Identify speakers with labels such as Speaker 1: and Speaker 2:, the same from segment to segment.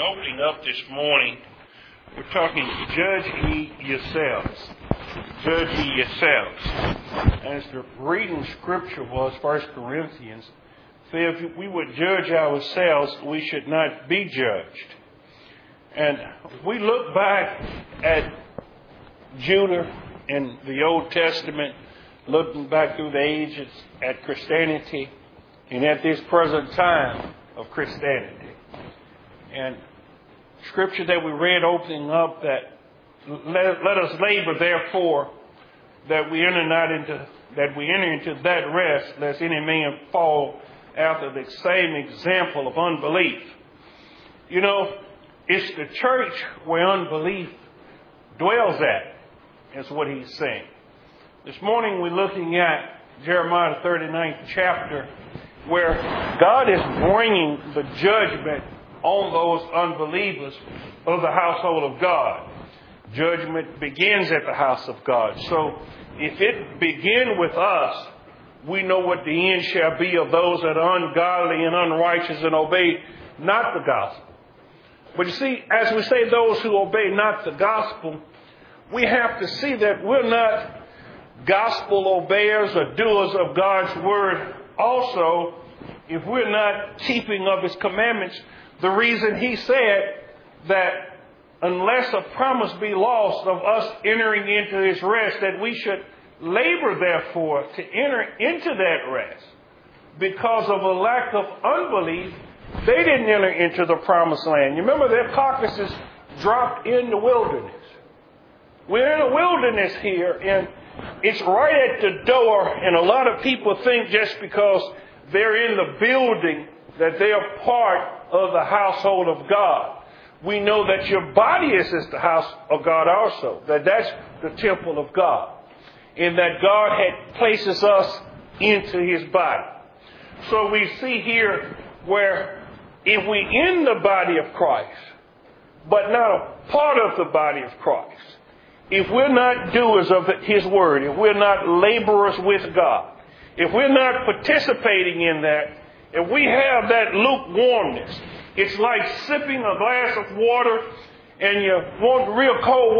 Speaker 1: opening up this morning, we're talking judge ye yourselves. Judge ye yourselves. As the reading scripture was, 1 Corinthians, said if we would judge ourselves, we should not be judged. And we look back at Judah in the Old Testament, looking back through the ages at Christianity, and at this present time of Christianity. And scripture that we read opening up that let us labor therefore that we enter into that rest, lest any man fall after the same example of unbelief. You know, it's the church where unbelief dwells at, is what he's saying. This morning we're looking at Jeremiah 39th chapter, where God is bringing the judgment on those unbelievers of the household of God. Judgment begins at the house of God. So if it begin with us, we know what the end shall be of those that are ungodly and unrighteous and obey not the gospel. But you see, as we say those who obey not the gospel, we have to see that we're not gospel obeyers or doers of God's word. Also, if we're not keeping of his commandments, the reason he said that unless a promise be lost of us entering into his rest, that we should labor therefore to enter into that rest. Because of a lack of unbelief, they didn't enter into the promised land. You remember their carcasses dropped in the wilderness. We're in a wilderness here, and it's right at the door, and a lot of people think just because they're in the building that they are part of the household of God. We know that your body is the house of God also, that that's the temple of God, and that God had places us into his body. So we see here where if we in the body of Christ, but not a part of the body of Christ, if we're not doers of his word, if we're not laborers with God, if we're not participating in that, if we have that lukewarmness, it's like sipping a glass of water and you want real cold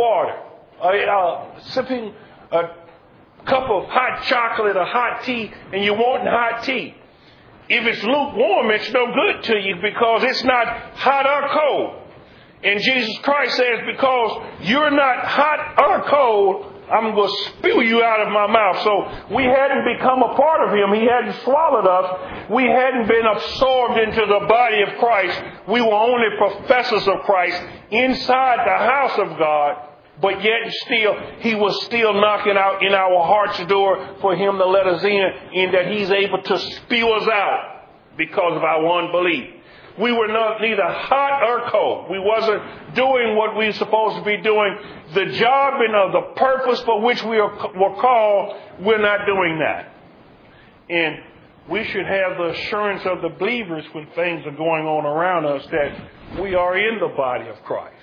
Speaker 1: water. Sipping a cup of hot chocolate or hot tea and you want hot tea. If it's lukewarm, it's no good to you because it's not hot or cold. And Jesus Christ says, because you're not hot or cold, I'm going to spew you out of my mouth. So we hadn't become a part of him. He hadn't swallowed us. We hadn't been absorbed into the body of Christ. We were only professors of Christ inside the house of God. But yet still, he was still knocking out in our heart's door for him to let us in that he's able to spew us out because of our unbelief. We were neither hot or cold. We wasn't doing what we were supposed to be doing. The job and of the purpose for which we were called, we're not doing that. And we should have the assurance of the believers when things are going on around us that we are in the body of Christ.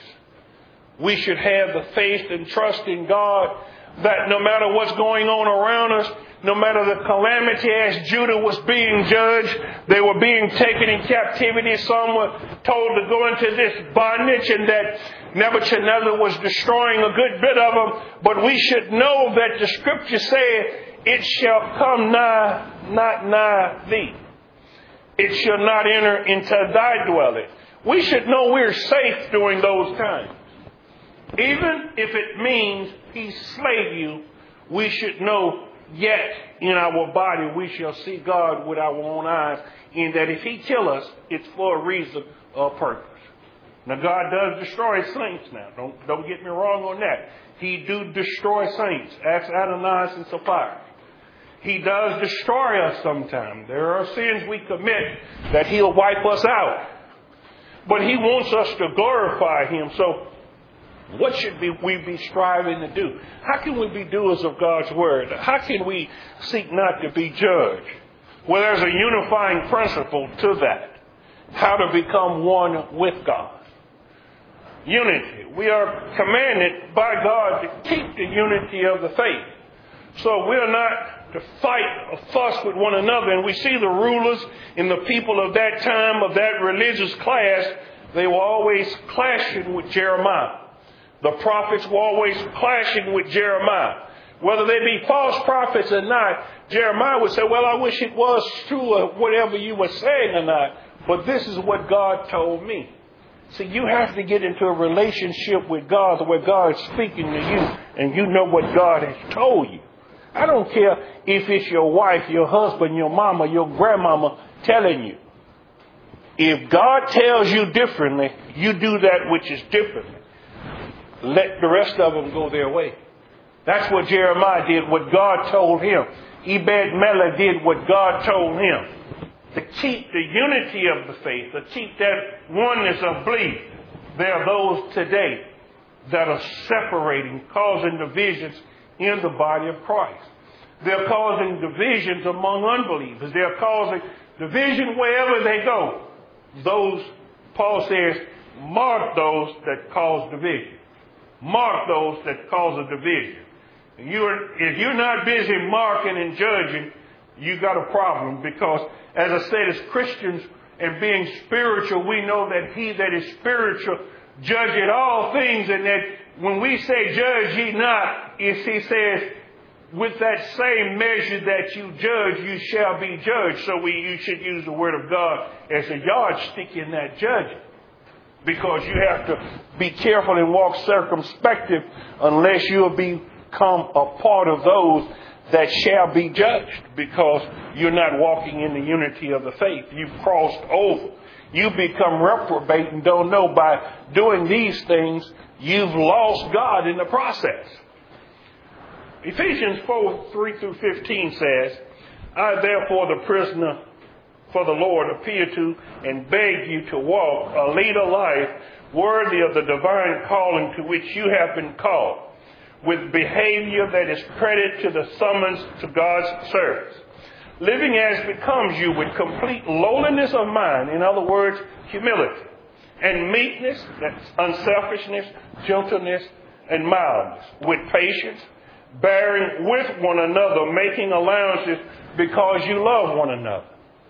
Speaker 1: We should have the faith and trust in God that no matter what's going on around us, no matter the calamity as Judah was being judged, they were being taken in captivity. Some were told to go into this bondage and that Nebuchadnezzar was destroying a good bit of them. But we should know that the scripture said, it shall come not nigh thee. It shall not enter into thy dwelling. We should know we're safe during those times. Even if it means he slay you, we should know yet in our body we shall see God with our own eyes, in that if he kill us, it's for a reason or purpose. Now God does destroy saints now. Don't get me wrong on that. He do destroy saints. Ask Ananias and Sapphira. He does destroy us sometimes. There are sins we commit that he'll wipe us out. But he wants us to glorify him. So what should we be striving to do? How can we be doers of God's word? How can we seek not to be judged? Well, there's a unifying principle to that. How to become one with God. Unity. We are commanded by God to keep the unity of the faith. So we're not to fight or fuss with one another. And we see the rulers and the people of that time, of that religious class, They were always clashing with Jeremiah. The prophets were always clashing with Jeremiah. Whether they be false prophets or not, Jeremiah would say, well, I wish it was true or whatever you were saying or not, but this is what God told me. See, you have to get into a relationship with God where God is speaking to you and you know what God has told you. I don't care if it's your wife, your husband, your mama, your grandmama telling you. If God tells you differently, you do that which is differently. Let the rest of them go their way. That's what Jeremiah did, what God told him. Ebed-Melech did what God told him. To keep the unity of the faith, to keep that oneness of belief. There are those today that are separating, causing divisions in the body of Christ. They're causing divisions among unbelievers. They're causing division wherever they go. Those, Paul says, mark those that cause division. Mark those that cause a division. If you're not busy marking and judging, you got a problem, because, as I said, as Christians and being spiritual, we know that he that is spiritual judgeth all things, and that when we say judge ye not, he says, with that same measure that you judge, you shall be judged. So you should use the word of God as a yardstick in that judging. Because you have to be careful and walk circumspective unless you'll become a part of those that shall be judged, because you're not walking in the unity of the faith. You've crossed over. You become reprobate and don't know by doing these things, you've lost God in the process. Ephesians 4:3-15 says, I therefore, the prisoner for the Lord, appeal to and beg you to walk a leader life worthy of the divine calling to which you have been called, with behavior that is credit to the summons to God's service, living as becomes you with complete lowliness of mind, in other words, humility, and meekness, that's unselfishness, gentleness, and mildness, with patience, bearing with one another, making allowances because you love one another.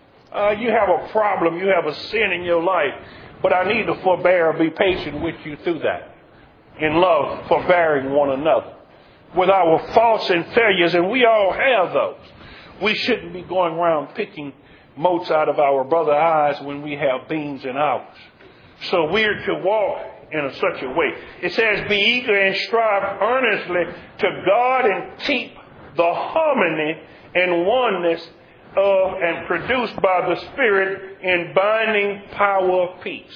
Speaker 1: You have a problem, you have a sin in your life, but I need to forbear, be patient with you through that. In love, forbearing one another. With our faults and failures, and we all have those. We shouldn't be going around picking motes out of our brother's eyes when we have beams in ours. So we're to walk in such a way. It says, be eager and strive earnestly to God and keep the harmony and oneness of and produced by the Spirit in binding power of peace.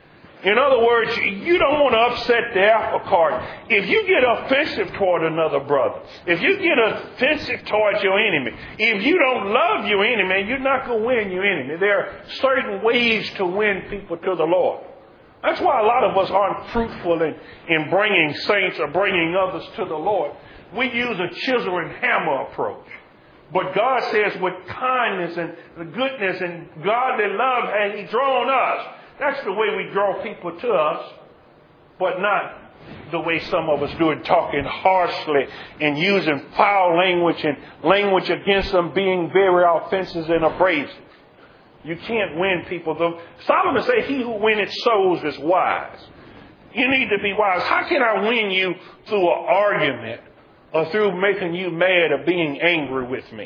Speaker 1: In other words, you don't want to upset the apple cart. If you get offensive toward another brother, if you get offensive towards your enemy, if you don't love your enemy, you're not going to win your enemy. There are certain ways to win people to the Lord. That's why a lot of us aren't fruitful in bringing saints or bringing others to the Lord. We use a chisel and hammer approach. But God says with kindness and the goodness and godly love has He drawn us. That's the way we draw people to us, but not the way some of us do it, talking harshly and using foul language and language against them, being very offensive and abrasive. You can't win people. Solomon said, he who winneth souls is wise. You need to be wise. How can I win you through an argument or through making you mad or being angry with me?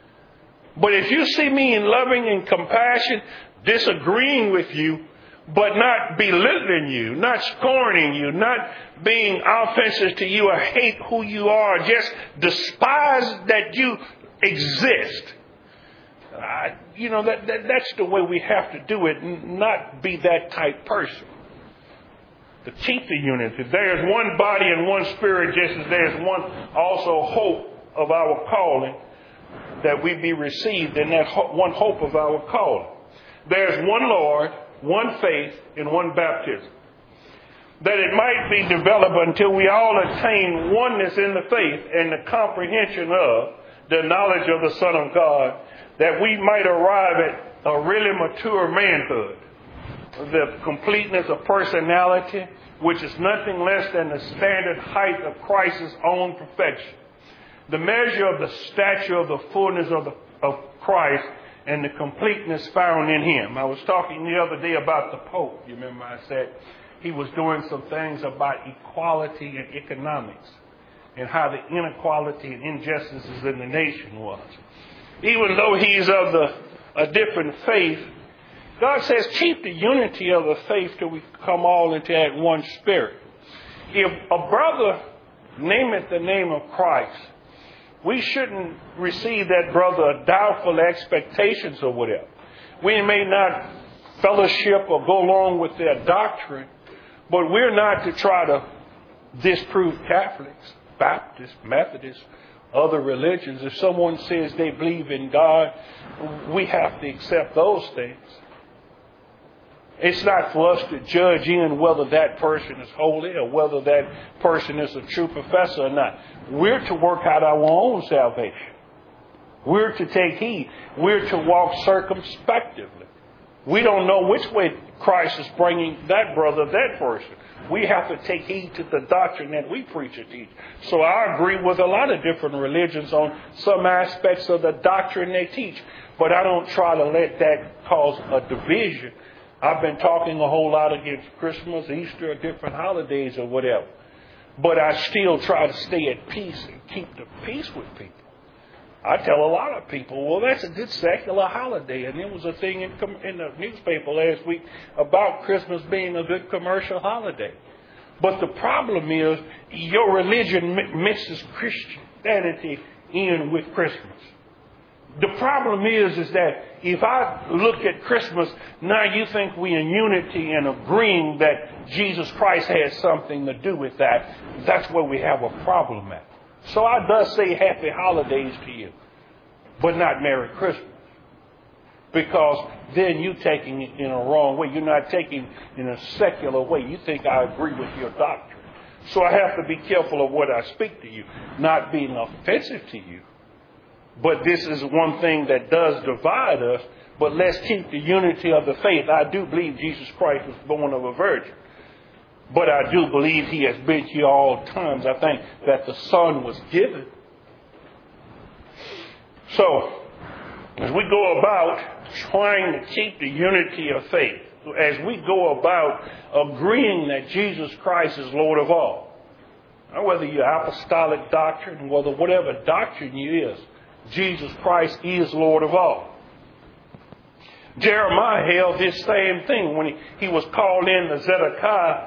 Speaker 1: But if you see me in loving and compassion, disagreeing with you, but not belittling you, not scorning you, not being offensive to you or hate who you are, just despise that you exist. That's the way we have to do it, not be that type person. To keep the unity. There is one body and one spirit, just as there is one also hope of our calling, that we be received in that one hope of our calling. There is one Lord, one faith, and one baptism, that it might be developed until we all attain oneness in the faith and the comprehension of the knowledge of the Son of God, that we might arrive at a really mature manhood, the completeness of personality, which is nothing less than the standard height of Christ's own perfection, the measure of the stature of the fullness of Christ, and the completeness found in Him. I was talking the other day about the Pope. You remember I said he was doing some things about equality and economics and how the inequality and injustices in the nation was. Even though he's of a different faith, God says keep the unity of the faith till we come all into that one spirit. If a brother nameth the name of Christ, we shouldn't receive that brother doubtful expectations or whatever. We may not fellowship or go along with their doctrine, but we're not to try to disprove Catholics, Baptists, Methodists, other religions. If someone says they believe in God, we have to accept those things. It's not for us to judge in whether that person is holy or whether that person is a true professor or not. We're to work out our own salvation. We're to take heed. We're to walk circumspectively. We don't know which way Christ is bringing that brother, that person. We have to take heed to the doctrine that we preach and teach. So I agree with a lot of different religions on some aspects of the doctrine they teach. But I don't try to let that cause a division. I've been talking a whole lot against Christmas, Easter, or different holidays or whatever. But I still try to stay at peace and keep the peace with people. I tell a lot of people, well, that's a good secular holiday. And there was a thing in the newspaper last week about Christmas being a good commercial holiday. But the problem is your religion mixes Christianity in with Christmas. The problem is that if I look at Christmas, now you think we're in unity and agreeing that Jesus Christ has something to do with that. That's where we have a problem at. So I does say happy holidays to you, but not Merry Christmas. Because then you're taking it in a wrong way. You're not taking it in a secular way. You think I agree with your doctrine. So I have to be careful of what I speak to you, not being offensive to you. But this is one thing that does divide us. But let's keep the unity of the faith. I do believe Jesus Christ was born of a virgin. But I do believe He has been here all times. I think that the Son was given. So, as we go about trying to keep the unity of faith, as we go about agreeing that Jesus Christ is Lord of all, whether you're apostolic doctrine, whether whatever doctrine you is, Jesus Christ is Lord of all. Jeremiah held this same thing when he was called in to Zedekiah.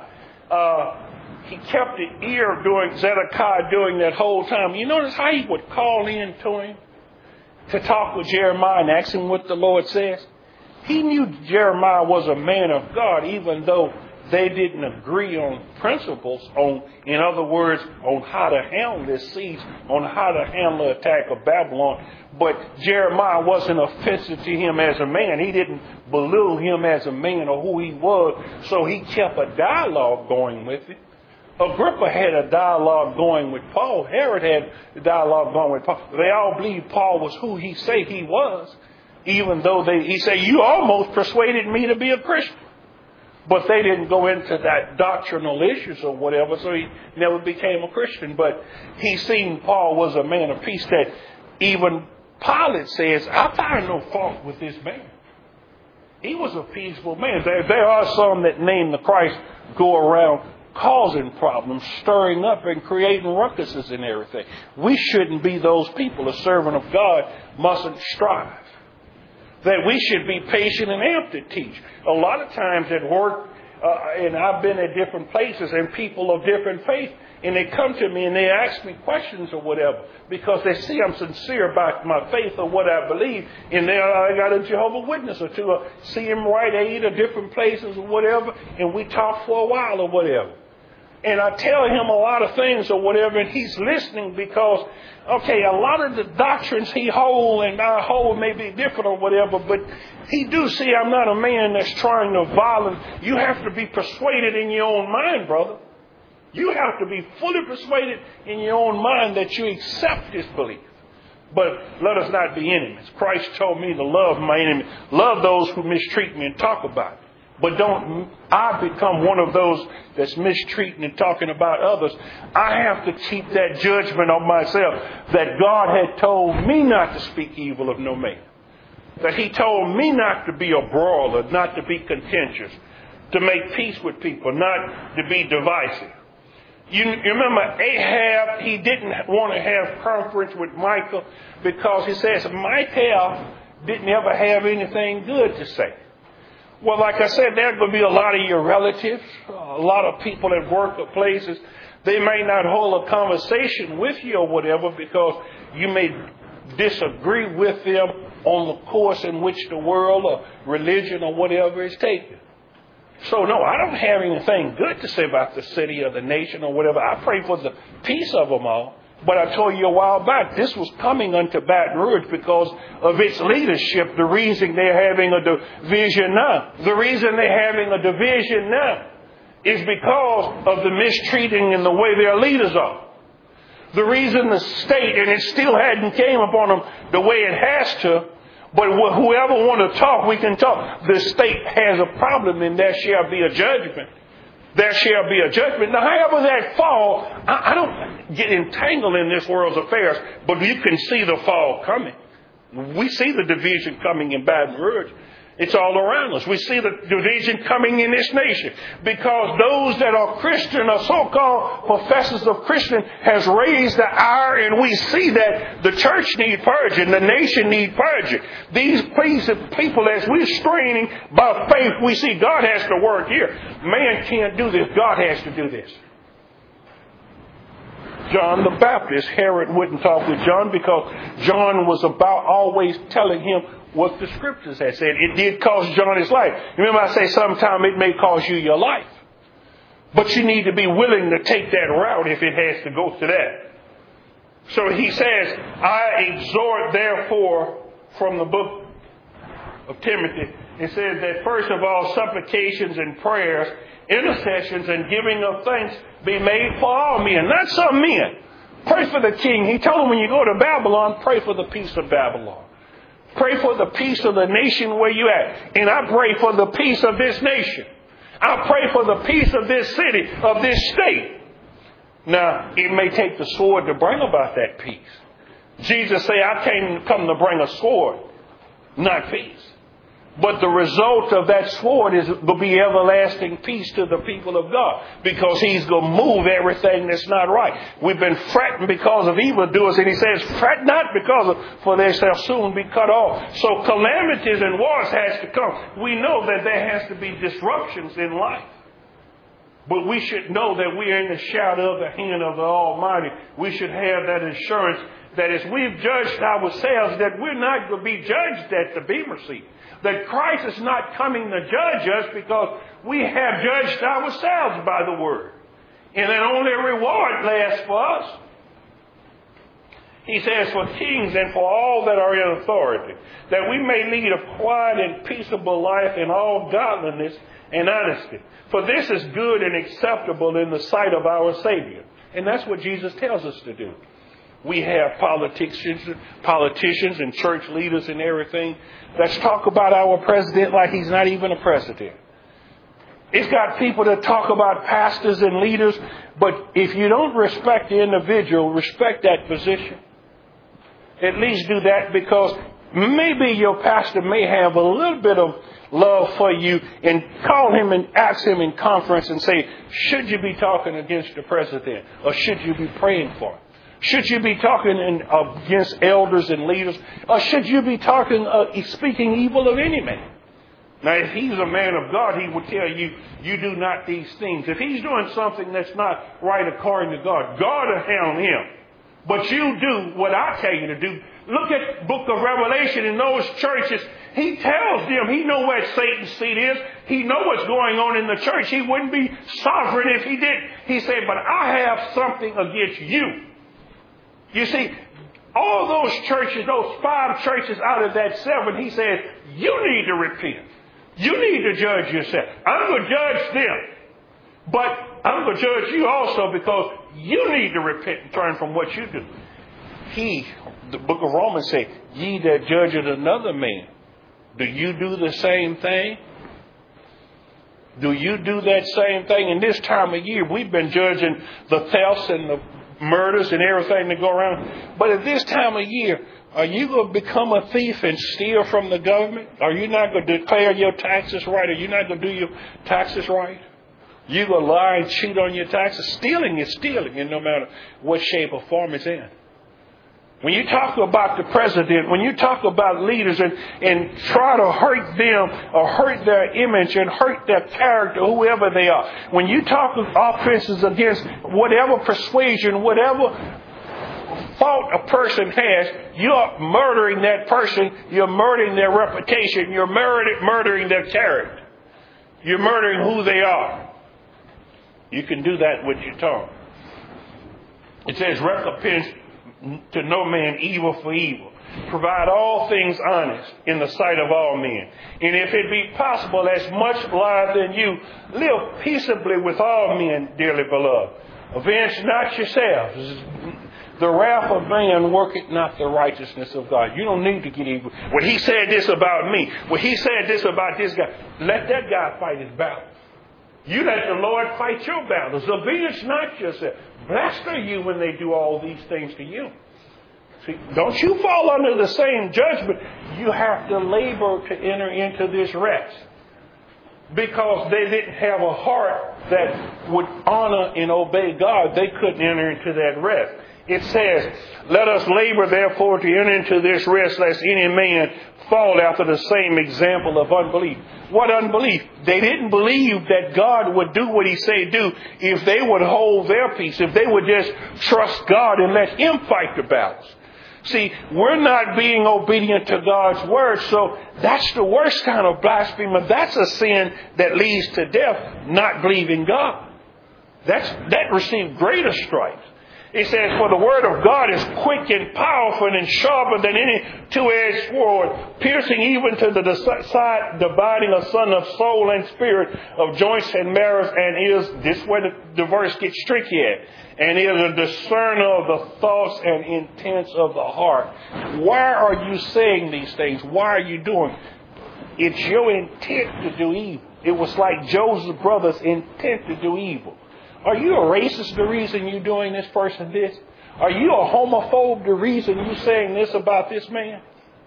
Speaker 1: He kept the ear during Zedekiah during that whole time. You notice how he would call in to him to talk with Jeremiah and ask him what the Lord says? He knew Jeremiah was a man of God, even though they didn't agree on principles, in other words, on how to handle this siege, on how to handle the attack of Babylon. But Jeremiah wasn't offensive to him as a man. He didn't belittle him as a man or who he was. So he kept a dialogue going with it. Agrippa had a dialogue going with Paul. Herod had a dialogue going with Paul. They all believed Paul was who he said he was, even though he said, you almost persuaded me to be a Christian. But they didn't go into that doctrinal issues or whatever, so he never became a Christian. But he seen Paul was a man of peace that even Pilate says, I find no fault with this man. He was a peaceful man. There are some that name the Christ go around causing problems, stirring up and creating ruckuses and everything. We shouldn't be those people. A servant of God mustn't strive. That we should be patient and amped to teach. A lot of times at work, and I've been at different places, and people of different faith, and they come to me and they ask me questions or whatever, because they see I'm sincere about my faith or what I believe, and I got a Jehovah's Witness or two, see him Rite Aid or different places or whatever, and we talk for a while or whatever. And I tell him a lot of things or whatever, and he's listening because, okay, a lot of the doctrines he hold and I hold may be different or whatever, but he do see I'm not a man that's trying to violence. You have to be persuaded in your own mind, brother. You have to be fully persuaded in your own mind that you accept this belief. But let us not be enemies. Christ told me to love my enemy, love those who mistreat me and talk about it. But don't I become one of those that's mistreating and talking about others. I have to keep that judgment on myself that God had told me not to speak evil of no man. that he told me not to be a brawler, not to be contentious, to make peace with people, not to be divisive. You remember Ahab, he didn't want to have conference with Michael because he says Michael didn't ever have anything good to say. Well, like I said, there's going to be a lot of your relatives, a lot of people at work or places. They may not hold a conversation with you or whatever because you may disagree with them on the course in which the world or religion or whatever is taken. So, no, I don't have anything good to say about the city or the nation or whatever. I pray for the peace of them all. But I told you a while back, this was coming unto Baton Rouge because of its leadership, the reason they're having a division now. The reason they're having a division now is because of the mistreating and the way their leaders are. The reason the state, and it still hadn't came upon them the way it has to, but whoever want to talk, we can talk. The state has a problem and there shall be a judgment. There shall be a judgment. Now, however that fall, I don't get entangled in this world's affairs, but you can see the fall coming. We see the division coming in Baton Rouge. It's all around us. We see the division coming in this nation because those that are Christian or so-called professors of Christian has raised the ire, and we see that the church needs purging, the nation needs purging. These people, as we're straining by faith, we see God has to work here. Man can't do this. God has to do this. John the Baptist, Herod wouldn't talk with John because John was about always telling him what the scriptures had said. It did cost John his life. Remember I say sometime it may cost you your life. But you need to be willing to take that route if it has to go to that. So he says, I exhort therefore from the book of Timothy. It says that first of all, supplications and prayers, intercessions and giving of thanks be made for all men, not some men. Pray for the king. He told him when you go to Babylon, pray for the peace of Babylon. Pray for the peace of the nation where you at. And I pray for the peace of this nation. I pray for the peace of this city, of this state. Now, it may take the sword to bring about that peace. Jesus said, I come to bring a sword, not peace. But the result of that sword will be everlasting peace to the people of God because he's going to move everything that's not right. We've been fretting because of evildoers, and he says, fret not for they shall soon be cut off. So calamities and wars has to come. We know that there has to be disruptions in life. But we should know that we are in the shadow of the hand of the Almighty. We should have that assurance that as we've judged ourselves, that we're not going to be judged at the Bema seat. That Christ is not coming to judge us because we have judged ourselves by the word. And that only reward lasts for us. He says, for kings and for all that are in authority, that we may lead a quiet and peaceable life in all godliness and honesty. For this is good and acceptable in the sight of our Savior. And that's what Jesus tells us to do. We have politicians and church leaders and everything that talk about our president like he's not even a president. It's got people that talk about pastors and leaders, but if you don't respect the individual, respect that position. At least do that, because maybe your pastor may have a little bit of love for you, and call him and ask him in conference and say, should you be talking against the president, or should you be praying for him? Should you be talking against elders and leaders? Or should you be speaking evil of any man? Now, if he's a man of God, he would tell you, you do not these things. If he's doing something that's not right according to God, God will hound him. But you do what I tell you to do. Look at the book of Revelation in those churches. He tells them, he knows where Satan's seat is. He knows what's going on in the church. He wouldn't be sovereign if he didn't. He said, but I have something against you. You see, all those churches, those 5 churches out of that 7, he said, you need to repent. You need to judge yourself. I'm going to judge them. But I'm going to judge you also because you need to repent and turn from what you do. The book of Romans says, ye that judgeth another man, do you do the same thing? Do you do that same thing? In this time of year, we've been judging the thefts and the murders and everything that go around. But at this time of year, Are you going to become a thief and steal from the government? Are you not going to declare your taxes right? Are you not going to do your taxes right? You going to lie and cheat on your taxes? Stealing is stealing, and no matter what shape or form it's in. When you talk about the president, when you talk about leaders and try to hurt them or hurt their image and hurt their character, whoever they are, when you talk of offenses against whatever persuasion, whatever fault a person has, you're murdering that person, you're murdering their reputation, you're murdering their character. You're murdering who they are. You can do that with your tongue. It says, recompense to no man evil for evil. Provide all things honest in the sight of all men. And if it be possible, as much life than you, live peaceably with all men, dearly beloved. Avenge not yourselves. The wrath of man worketh not the righteousness of God. You don't need to get evil. When he said this about me, when he said this about this guy, let that guy fight his battle. You let the Lord fight your battles. Avenge not yourself. Blessed are you when they do all these things to you. See, don't you fall under the same judgment. You have to labor to enter into this rest. Because they didn't have a heart that would honor and obey God, they couldn't enter into that rest. It says, let us labor therefore to enter into this rest, lest any man fall after the same example of unbelief. What unbelief? They didn't believe that God would do what he said do if they would hold their peace, if they would just trust God and let him fight the battles. See, we're not being obedient to God's word, so that's the worst kind of blasphemy. That's a sin that leads to death, not believing God. That received greater stripes. It says, for the word of God is quick and powerful and sharper than any two-edged sword, piercing even to the side, dividing asunder of soul and spirit, of joints and marrows, and is, this is where the verse gets tricky at, and is a discerner of the thoughts and intents of the heart. Why are you saying these things? Why are you doing it? It's your intent to do evil. It was like Joseph's brother's intent to do evil. Are you a racist the reason you're doing this person this? Are you a homophobe the reason you're saying this about this man?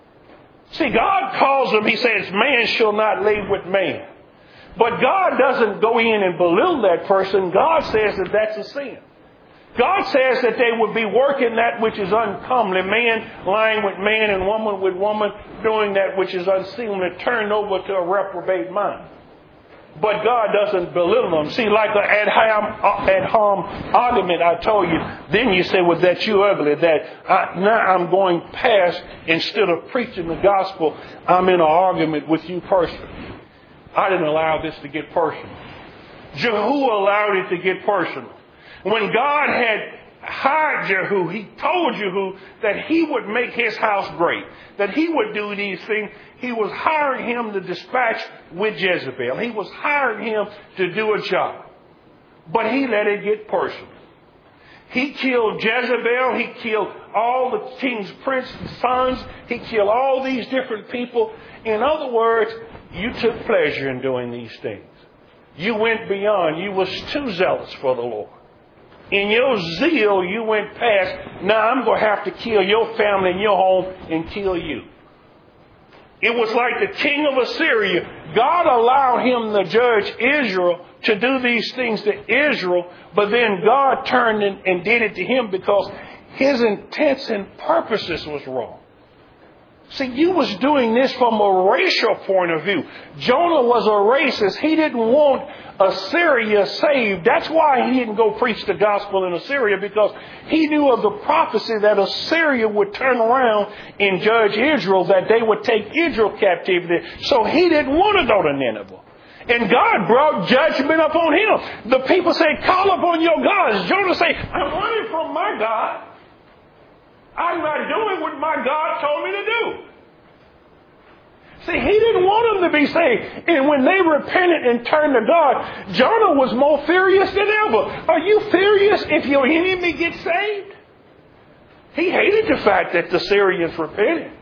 Speaker 1: See, God calls them, he says, man shall not lay with man. But God doesn't go in and belittle that person. God says that that's a sin. God says that they would be working that which is uncomely, man lying with man and woman with woman, doing that which is unseemly, turned over to a reprobate mind. But God doesn't belittle them. See, like the ad hom argument I told you, then you say, well, that you ugly, that now I'm going past, instead of preaching the gospel, I'm in an argument with you personally. I didn't allow this to get personal. Jehu allowed it to get personal. When God had hired Jehu, he told Jehu that he would make his house great, that he would do these things. He was hiring him to dispatch with Jezebel. He was hiring him to do a job. But he let it get personal. He killed Jezebel. He killed all the king's prince's sons. He killed all these different people. In other words, you took pleasure in doing these things. You went beyond. You was too zealous for the Lord. In your zeal, you went past, now I'm going to have to kill your family and your home and kill you. It was like the king of Assyria. God allowed him to judge Israel to do these things to Israel, but then God turned and did it to him because his intents and purposes was wrong. See, you was doing this from a racial point of view. Jonah was a racist. He didn't want Assyria saved. That's why he didn't go preach the gospel in Assyria, because he knew of the prophecy that Assyria would turn around and judge Israel, that they would take Israel captivity. So he didn't want to go to Nineveh. And God brought judgment upon him. The people say, call upon your gods. Jonah say, I'm running from my God. I'm not doing what my God told me to do. See, he didn't want them to be saved. And when they repented and turned to God, Jonah was more furious than ever. Are you furious if your enemy gets saved? He hated the fact that the Syrians repented.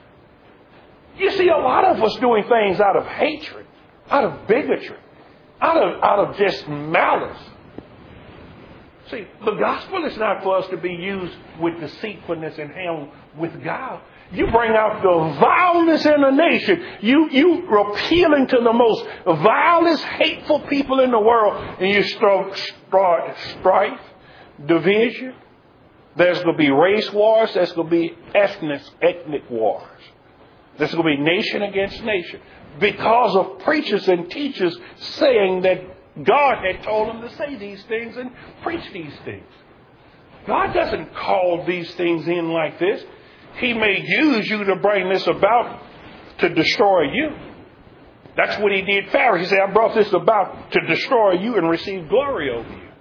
Speaker 1: You see, a lot of us doing things out of hatred, out of bigotry, out of just malice. See, the gospel is not for us to be used with deceitfulness and handled with guile. You bring out the vileness in the nation. You appealing to the most vilest, hateful people in the world, and you start strife, division. There's going to be race wars. There's going to be ethnic wars. There's going to be nation against nation because of preachers and teachers saying that God had told them to say these things and preach these things. God doesn't call these things in like this. He may use you to bring this about to destroy you. That's what he did Pharaoh. He said, I brought this about to destroy you and receive glory over you.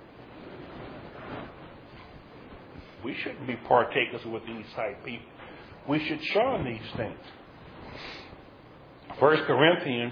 Speaker 1: We shouldn't be partakers with these type people. We should shun these things. 1 Corinthians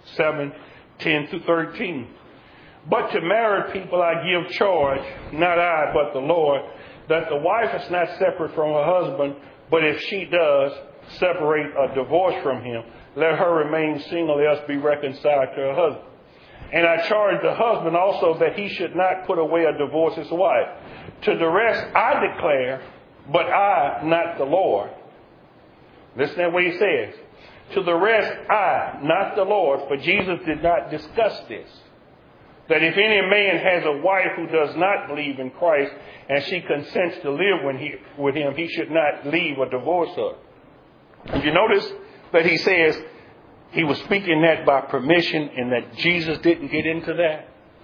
Speaker 1: 7:10-13. But to married people I give charge, not I, but the Lord, that the wife is not separate from her husband, but if she does separate or divorce from him, let her remain single, else be reconciled to her husband. And I charge the husband also that he should not put away or divorce his wife. To the rest I declare, but I, not the Lord. Listen to what he says. To the rest I, not the Lord, for Jesus did not discuss this. That if any man has a wife who does not believe in Christ, and she consents to live with him, he should not leave or divorce her. And you notice that he says he was speaking that by permission and that Jesus didn't get into that.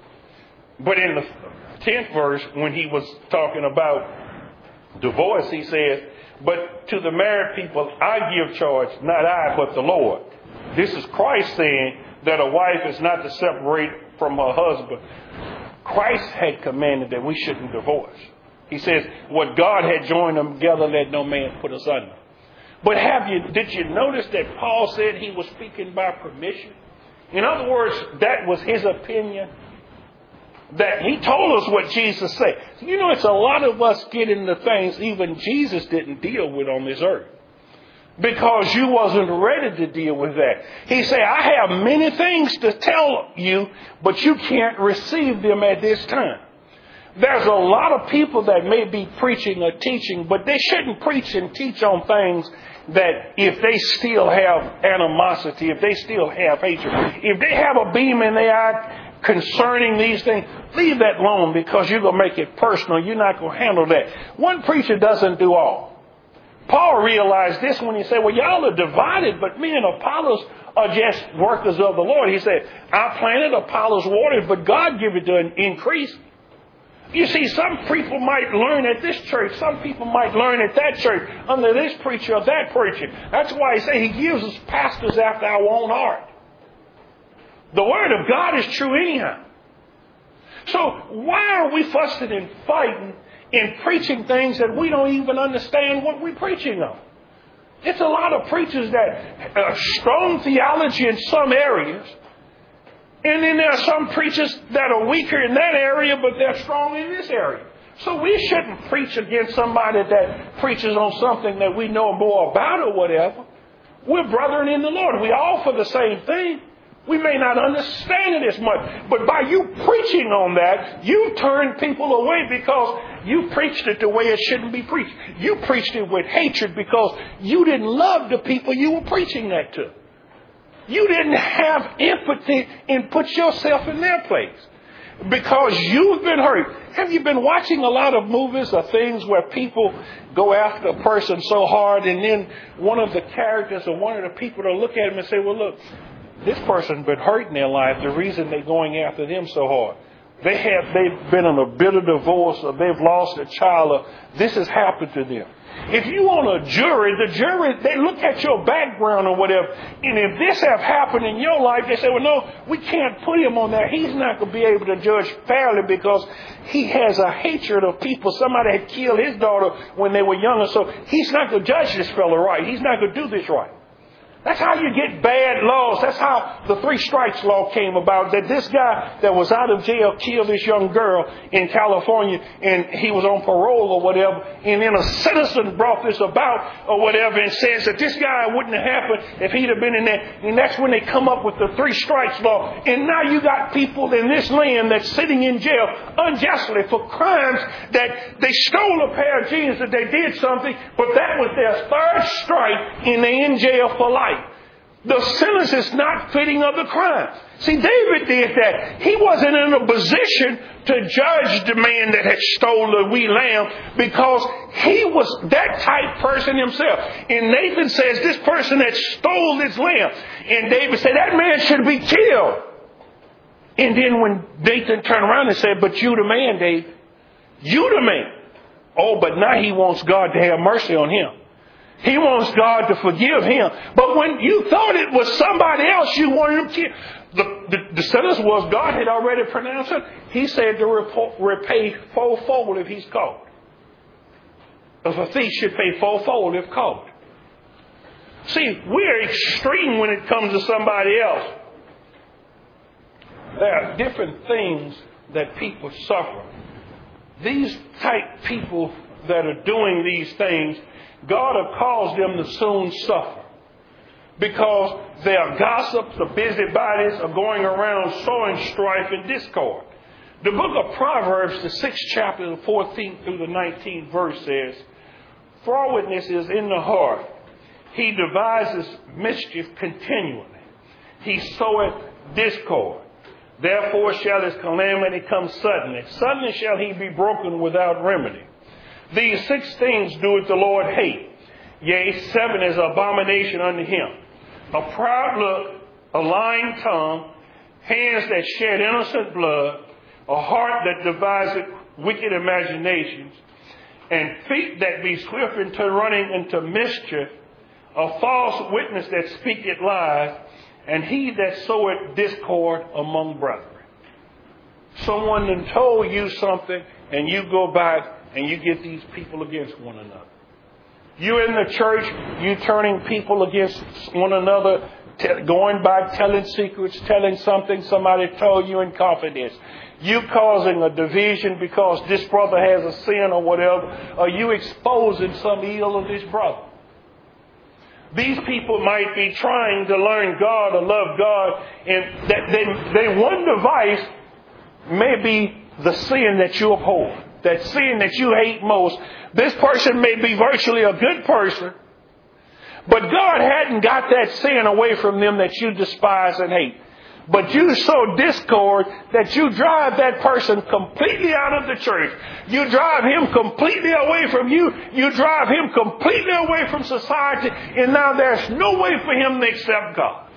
Speaker 1: But in the 10th verse, when he was talking about divorce, he says, but to the married people I give charge, not I, but the Lord. This is Christ saying that a wife is not to separate from her husband. Christ had commanded that we shouldn't divorce. He says, what God had joined them together, let no man put asunder. But did you notice that Paul said he was speaking by permission? In other words, that was his opinion. That he told us what Jesus said. You know, it's a lot of us get into things even Jesus didn't deal with on this earth. Because you wasn't ready to deal with that. He said, I have many things to tell you, but you can't receive them at this time. There's a lot of people that may be preaching or teaching, but they shouldn't preach and teach on things that if they still have animosity, if they still have hatred, if they have a beam in their eye concerning these things, leave that alone because you're going to make it personal. You're not going to handle that. One preacher doesn't do all. Paul realized this when he said, well, y'all are divided, but me and Apollos are just workers of the Lord. He said, I planted, Apollos watered, but God gave it to an increase. You see, some people might learn at this church. Some people might learn at that church under this preacher or that preacher. That's why he said he gives us pastors after our own heart. The word of God is true anyhow. So why are we fussing and fighting in preaching things that we don't even understand what we're preaching on? It's a lot of preachers that are strong theology in some areas. And then there are some preachers that are weaker in that area, but they're strong in this area. So we shouldn't preach against somebody that preaches on something that we know more about or whatever. We're brethren in the Lord. We all for the same thing. We may not understand it as much, but by you preaching on that, you turn people away because you preached it the way it shouldn't be preached. You preached it with hatred because you didn't love the people you were preaching that to. You didn't have empathy and put yourself in their place because you've been hurt. Have you been watching a lot of movies or things where people go after a person so hard and then one of the characters or one of the people will look at them and say, well, look, this person's been hurt in their life. The reason they're going after them so hard. They've been in a bitter divorce or they've lost a child or this has happened to them. If you want a jury, the jury, they look at your background or whatever. And if this have happened in your life, they say, well, no, we can't put him on there. He's not going to be able to judge fairly because he has a hatred of people. Somebody had killed his daughter when they were younger. So he's not going to judge this fellow right. He's not going to do this right. That's how you get bad laws. That's how the 3 strikes law came about. That this guy that was out of jail killed this young girl in California, and he was on parole or whatever. And then a citizen brought this about or whatever and says that this guy wouldn't have happened if he'd have been in there. And that's when they come up with the 3 strikes law. And now you got people in this land that's sitting in jail unjustly for crimes that they stole a pair of jeans, that they did something, but that was their 3rd strike, and they're in jail for life. The sentence is not fitting of the crime. See, David did that. He wasn't in a position to judge the man that had stolen the wee lamb because he was that type person himself. And Nathan says, this person that stole this lamb. And David said, that man should be killed. And then when Nathan turned around and said, but you the man, David. You the man. Oh, but now he wants God to have mercy on him. He wants God to forgive him. But when you thought it was somebody else you wanted him to kill, the sentence was God had already pronounced it. He said to repay fourfold if he's caught. If a thief should pay fourfold if caught. See, we're extreme when it comes to somebody else. There are different things that people suffer. These type people that are doing these things, God will cause them to soon suffer because they are gossips, the busybodies are going around sowing strife and discord. The book of Proverbs, the 6th chapter, the 14th through the 19th verse says, frowardness is in the heart. He devises mischief continually. He soweth discord. Therefore shall his calamity come suddenly. Suddenly shall he be broken without remedy. These 6 things doeth the Lord hate. Yea, 7 is abomination unto him. A proud look, a lying tongue, hands that shed innocent blood, a heart that deviseth wicked imaginations, and feet that be swift into running into mischief, a false witness that speaketh lies, and he that soweth discord among brethren. Someone done told you something, and you go back and you get these people against one another. You in the church, you turning people against one another, going back, telling secrets, telling something somebody told you in confidence. You causing a division because this brother has a sin or whatever. Are you exposing some ill of this brother? These people might be trying to learn God or love God, and that they one device may be the sin that you uphold. That sin that you hate most. This person may be virtually a good person, but God hadn't got that sin away from them that you despise and hate. But you sow discord that you drive that person completely out of the church. You drive him completely away from you. You drive him completely away from society. And now there's no way for him to accept God.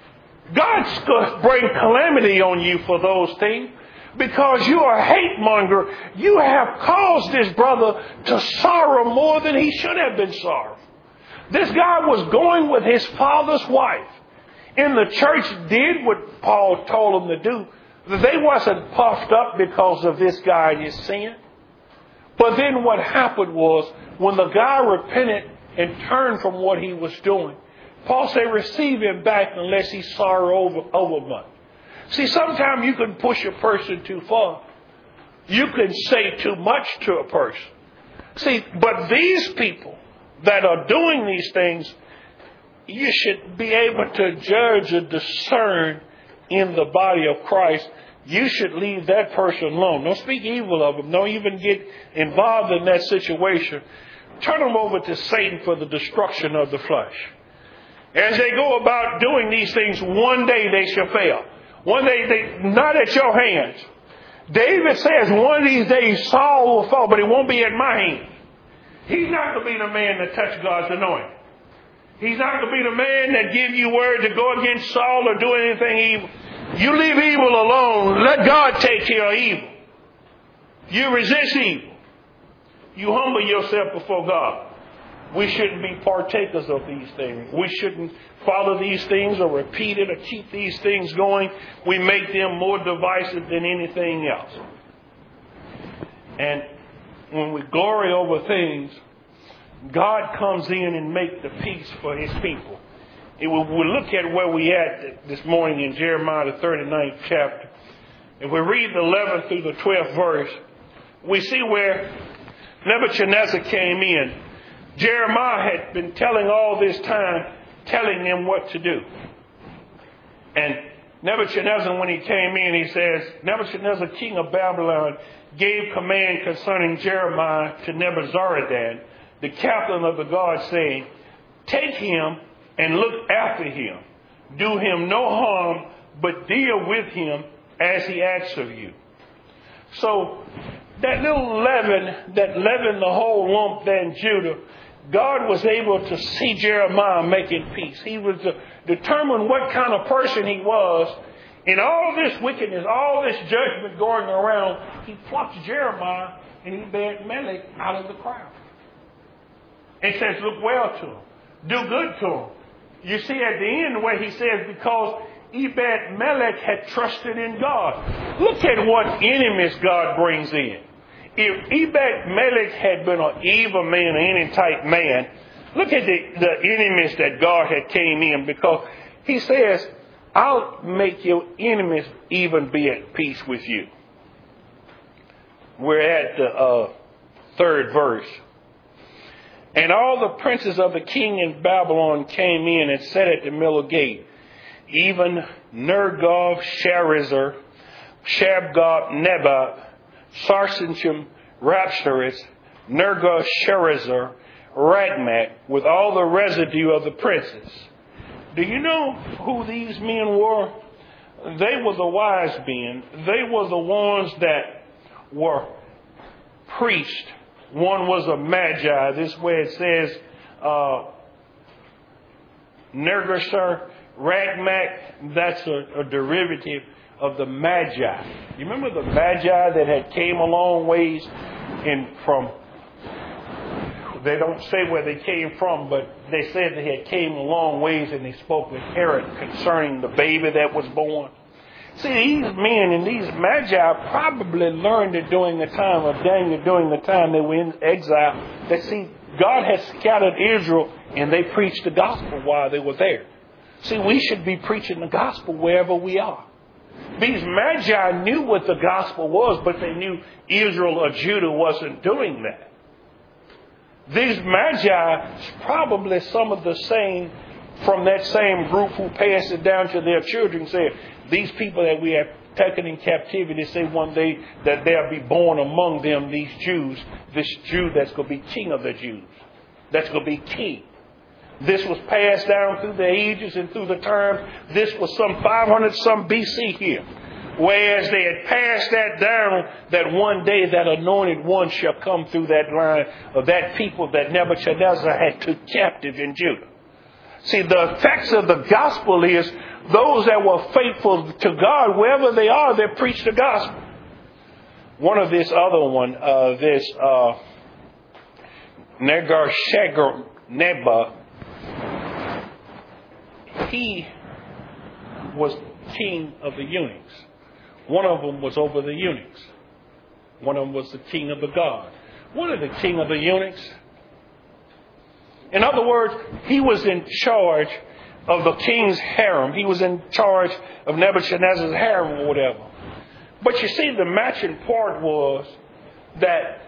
Speaker 1: God's going to bring calamity on you for those things. Because you are a hate monger, you have caused this brother to sorrow more than he should have been sorrowful. This guy was going with his father's wife. And the church did what Paul told them to do. They wasn't puffed up because of this guy and his sin. But then what happened was, when the guy repented and turned from what he was doing, Paul said, receive him back unless he sorrow over much. See, sometimes you can push a person too far. You can say too much to a person. See, but these people that are doing these things, you should be able to judge and discern in the body of Christ. You should leave that person alone. Don't speak evil of them. Don't even get involved in that situation. Turn them over to Satan for the destruction of the flesh. As they go about doing these things, one day they shall fail. One day, not at your hands. David says one of these days Saul will fall, but it won't be at my hand. He's not going to be the man that touch God's anointing. He's not going to be the man that give you word to go against Saul or do anything evil. You leave evil alone. Let God take care of evil. You resist evil. You humble yourself before God. We shouldn't be partakers of these things. We shouldn't follow these things or repeat it or keep these things going. We make them more divisive than anything else. And when we glory over things, God comes in and makes the peace for his people. We'll look at where we at this morning in Jeremiah the 39th chapter. If we read the 11th through the 12th verse, we see where Nebuchadnezzar came in. Jeremiah had been telling all this time, telling them what to do. And Nebuchadnezzar, when he came in, he says, Nebuchadnezzar, king of Babylon, gave command concerning Jeremiah to Nebuzaradan, the captain of the guard, saying, take him and look after him. Do him no harm, but deal with him as he asks of you. So that little leaven that leavened the whole lump there in Judah, God was able to see Jeremiah making peace. He was determined what kind of person he was. In all this wickedness, all this judgment going around, he plucked Jeremiah and Ebed-Melech out of the crowd. It says, look well to him. Do good to him. You see at the end where he says, because Ebed-Melech had trusted in God. Look at what enemies God brings in. If Ebed-Melech had been an evil man, an enemy type man, look at the enemies that God had came in, because he says, I'll make your enemies even be at peace with you. We're at the third verse. And all the princes of the king in Babylon came in and sat at the middle gate. Even Nergal-Sharezer, Shabgab-Nebat, Sarsenchim, Rapsaris, Nergal-Sharezer, Ragmak, with all the residue of the princes. Do you know who these men were? They were the wise men. They were the ones that were priests. One was a magi. This way it says Nergal-Sharezer, Ragmak. That's a derivative of the magi. You remember the magi that had came a long ways from, they don't say where they came from, but they said they had came a long ways and they spoke with Herod concerning the baby that was born. See, these men and these magi probably learned it during the time of Daniel, during the time they were in exile, that see, God has scattered Israel and they preached the gospel while they were there. See, we should be preaching the gospel wherever we are. These magi knew what the gospel was, but they knew Israel or Judah wasn't doing that. These magi, probably some of the same, from that same group who passed it down to their children, said, these people that we have taken in captivity, say one day that there'll be born among them these Jews, this Jew that's going to be king of the Jews, that's going to be king. This was passed down through the ages and through the times. This was some 500 some BC here. Whereas they had passed that down, that one day that anointed one shall come through that line of that people that Nebuchadnezzar had took captive in Judah. See, the effects of the gospel is those that were faithful to God, wherever they are, they preach the gospel. One of this other one, Nergal-Sharezer, he was king of the eunuchs. One of them was over the eunuchs. One of them was the king of the guard. What is the king of the eunuchs? In other words, he was in charge of the king's harem. He was in charge of Nebuchadnezzar's harem or whatever. But you see, the matching part was that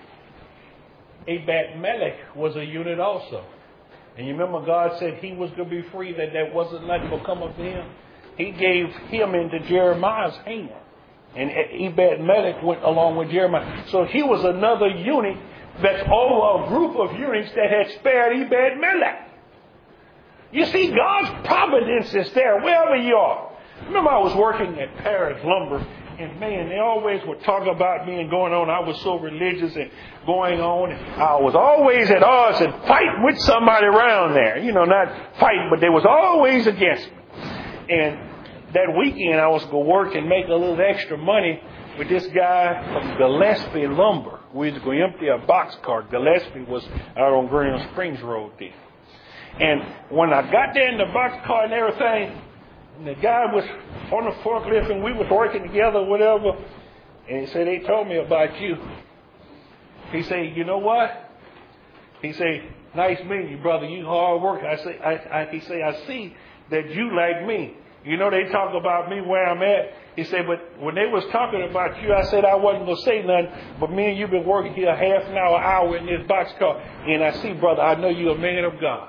Speaker 1: Ebed-Melech was a eunuch also. And you remember God said he was going to be free, that there wasn't nothing will come of him. He gave him into Jeremiah's hand. And Ebed-Melech went along with Jeremiah. So he was another eunuch that's over a group of eunuchs that had spared Ebed-Melech. You see, God's providence is there wherever you are. Remember, I was working at Paris Lumber, and man, they always would talk about me and going on. I was so religious and going on. And I was always at odds and fighting with somebody around there. You know, not fighting, but they was always against me. And that weekend, I was going to work and make a little extra money with this guy from Gillespie Lumber. We was going to empty a boxcar. Gillespie was out on Green Springs Road there. And when I got there in the boxcar and everything, and the guy was on the forklift and we was working together, whatever. And he said, they told me about you. He said, you know what? He say, nice meeting you, brother. You hard work. He say, I see that you like me. You know, they talk about me where I'm at. He said, but when they was talking about you, I said I wasn't going to say nothing. But me and you been working here half an hour in this boxcar. And I see, brother, I know you're a man of God.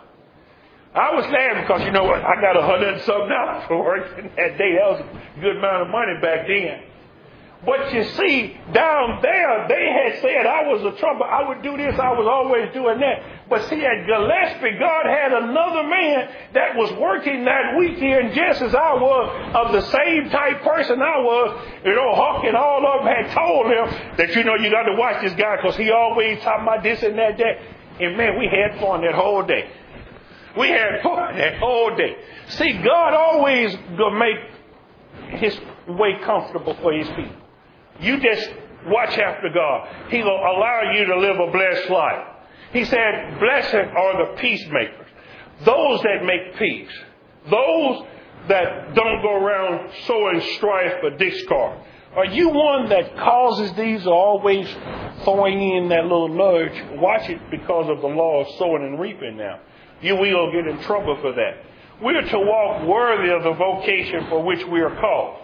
Speaker 1: I was laughing because, you know what, I got $100 and something for working that day. That was a good amount of money back then. But you see, down there, they had said I was a trumpet. I would do this. I was always doing that. But see, at Gillespie, God had another man that was working that weekend just as I was, of the same type person I was. You know, Huck and all of them had told him that, you know, you got to watch this guy because he always talking about this and that. And man, we had fun that whole day. We had fun that whole day. See, God always gonna make his way comfortable for his people. You just watch after God. He will allow you to live a blessed life. He said, blessed are the peacemakers, those that make peace, those that don't go around sowing strife or discord. Are you one that causes these or always throwing in that little nudge? Watch it because of the law of sowing and reaping now. You will get in trouble for that. We are to walk worthy of the vocation for which we are called.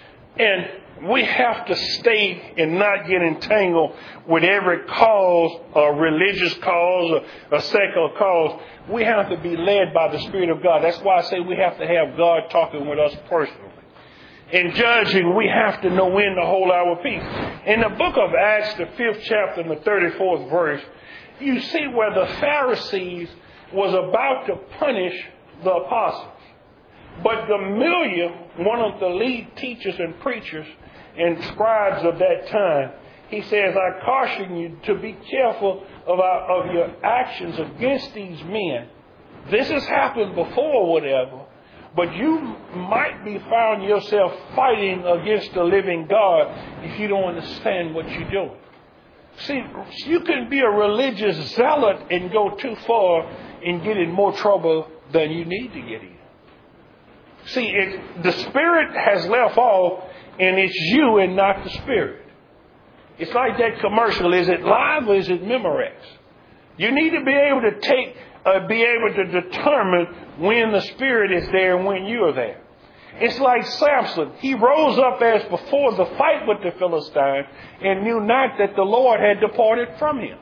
Speaker 1: And we have to stay and not get entangled with every cause, a religious cause, or a secular cause. We have to be led by the Spirit of God. That's why I say we have to have God talking with us personally. In judging, we have to know when to hold our peace. In the book of Acts, the 5th chapter and the 34th verse, you see where the Pharisees was about to punish the apostles. But Gamaliel, one of the lead teachers and preachers and scribes of that time, he says, I caution you to be careful of your actions against these men. This has happened before, whatever, but you might be found yourself fighting against the living God if you don't understand what you're doing. See, you can be a religious zealot and go too far and get in more trouble than you need to get in. See, the Spirit has left off, and it's you and not the Spirit. It's like that commercial. Is it live or is it Memorex? You need to be able to determine when the Spirit is there and when you are there. It's like Samson. He rose up as before the fight with the Philistine and knew not that the Lord had departed from him.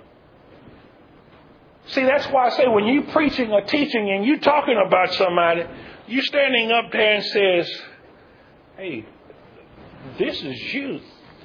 Speaker 1: See, that's why I say when you preaching or teaching and you talking about somebody, you standing up there and says, hey, this is you.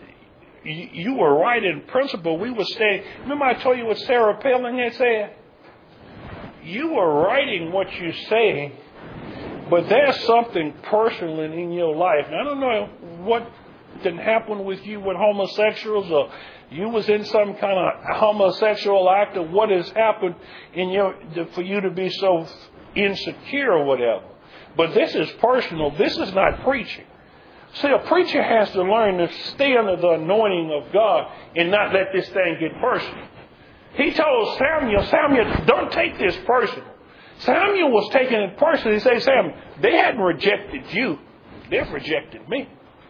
Speaker 1: You were right in principle. We were saying, remember I told you what Sarah Palin had said? You were right in what you say, but there's something personal in your life. And I don't know what can happen with you with homosexuals, or you was in some kind of homosexual act, or what has happened for you to be so insecure or whatever. But this is personal. This is not preaching. See, a preacher has to learn to stay under the anointing of God and not let this thing get personal. He told Samuel, don't take this personal. Samuel was taking it personally. He said, Samuel, they hadn't rejected you. They've rejected me.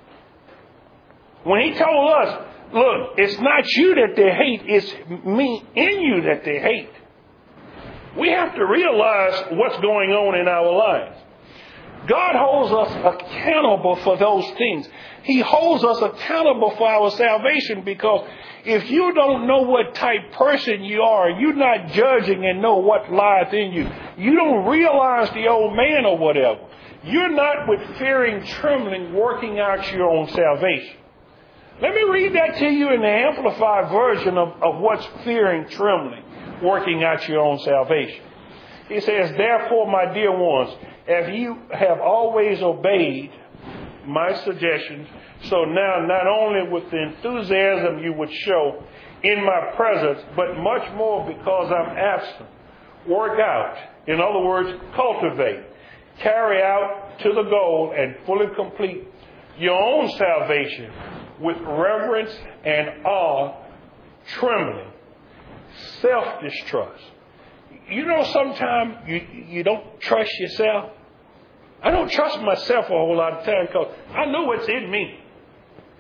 Speaker 1: When he told us, look, it's not you that they hate, it's me in you that they hate. We have to realize what's going on in our lives. God holds us accountable for those things. He holds us accountable for our salvation, because if you don't know what type person you are, you're not judging and know what lieth in you. You don't realize the old man or whatever. You're not with fearing, trembling, working out your own salvation. Let me read that to you in the Amplified version of what's fearing, trembling, working out your own salvation. He says, therefore, my dear ones, if you have always obeyed my suggestions, so now not only with the enthusiasm you would show in my presence, but much more because I'm absent, work out, in other words, cultivate, carry out to the goal and fully complete your own salvation with reverence and awe, trembling, self-distrust. You know, sometimes you don't trust yourself. I don't trust myself a whole lot of time because I know what's in me.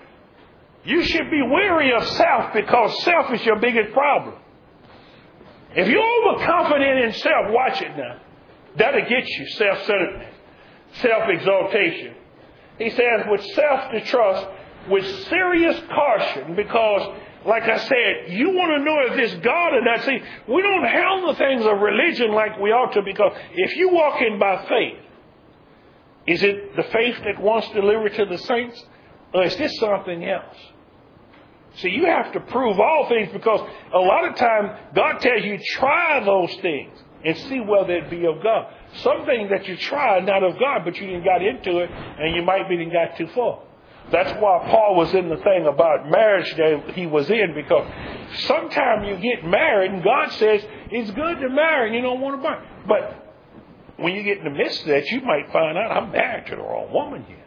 Speaker 1: You should be wary of self, because self is your biggest problem. If you're overconfident in self, watch it now. That'll get you self-centeredness, self-exaltation. He says with self-distrust, with serious caution, because, like I said, you want to know if this God or not. See, we don't handle things of religion like we ought to, because if you walk in by faith, is it the faith that once delivered to the saints, or is this something else? See, you have to prove all things, because a lot of times God tells you try those things and see whether it be of God. Some things that you try not of God, but you didn't got into it, and you might be didn't got too far. That's why Paul was in the thing about marriage that he was in, because sometimes you get married and God says it's good to marry and you don't want to marry. But when you get in the midst of that, you might find out I'm married to the wrong woman here.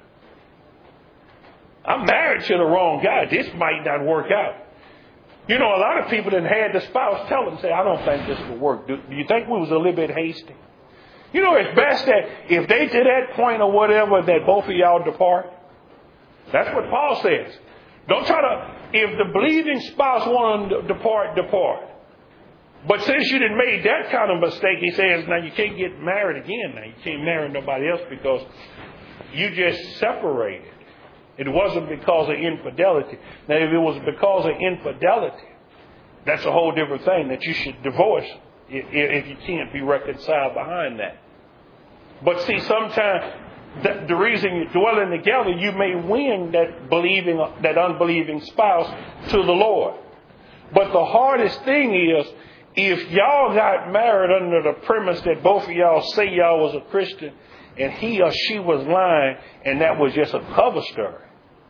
Speaker 1: I'm married to the wrong guy. This might not work out. You know, a lot of people that had the spouse tell them, say, I don't think this will work. Do you think we was a little bit hasty? You know, it's best that if they to that point or whatever, that both of y'all depart. That's what Paul says. Don't try to, if the believing spouse wants to depart, depart. But since you didn't made that kind of mistake, he says, now you can't get married again now. You can't marry nobody else because you just separated. It wasn't because of infidelity. Now, if it was because of infidelity, that's a whole different thing, that you should divorce if you can't be reconciled behind that. But see, sometimes the reason you're dwelling together, you may win that unbelieving spouse to the Lord. But the hardest thing is, if y'all got married under the premise that both of y'all say y'all was a Christian and he or she was lying and that was just a cover story.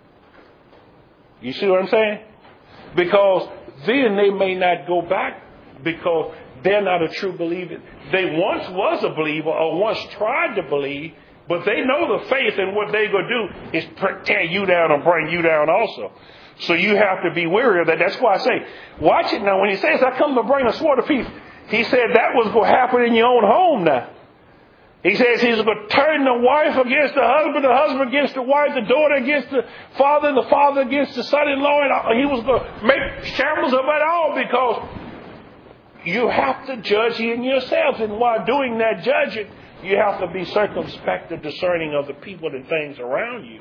Speaker 1: You see what I'm saying? Because then they may not go back because they're not a true believer. They once was a believer or once tried to believe, but they know the faith, and what they're going to do is tear you down and bring you down also. So you have to be wary of that. That's why I say, watch it now. When he says, I come to bring a sword of peace, he said that was going to happen in your own home now. He says he's going to turn the wife against the husband against the wife, the daughter against the father against the son-in-law. And he was going to make shambles of it all, because you have to judge in yourselves. And while doing that judging, you have to be circumspect and discerning of the people and things around you.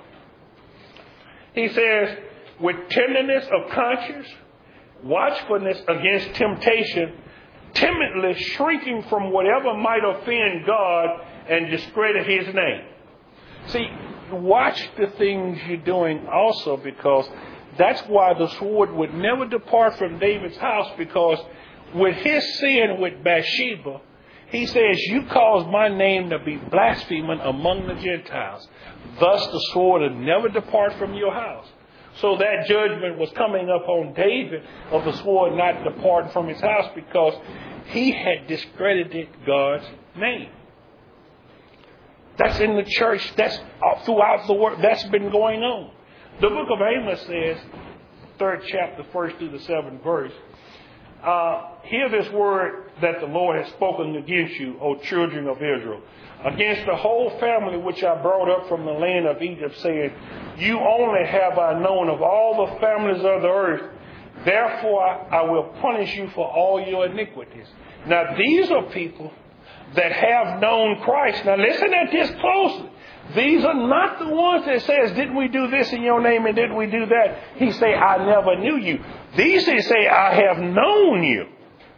Speaker 1: He says, with tenderness of conscience, watchfulness against temptation, timidly shrinking from whatever might offend God and discredit His name. See, watch the things you're doing also, because that's why the sword would never depart from David's house, because with his sin with Bathsheba, he says, you caused my name to be blaspheming among the Gentiles. Thus the sword will never depart from your house. So that judgment was coming up on David of the sword not departing from his house, because he had discredited God's name. That's in the church. That's throughout the world. That's been going on. The book of Amos says, 3rd chapter, 1st through the 7th verse, hear this word that the Lord has spoken against you, O children of Israel, against the whole family which I brought up from the land of Egypt, saying, you only have I known of all the families of the earth. Therefore I will punish you for all your iniquities. Now these are people that have known Christ. Now listen at this closely. These are not the ones that says, didn't we do this in your name and didn't we do that? He say, I never knew you. These they say, I have known you.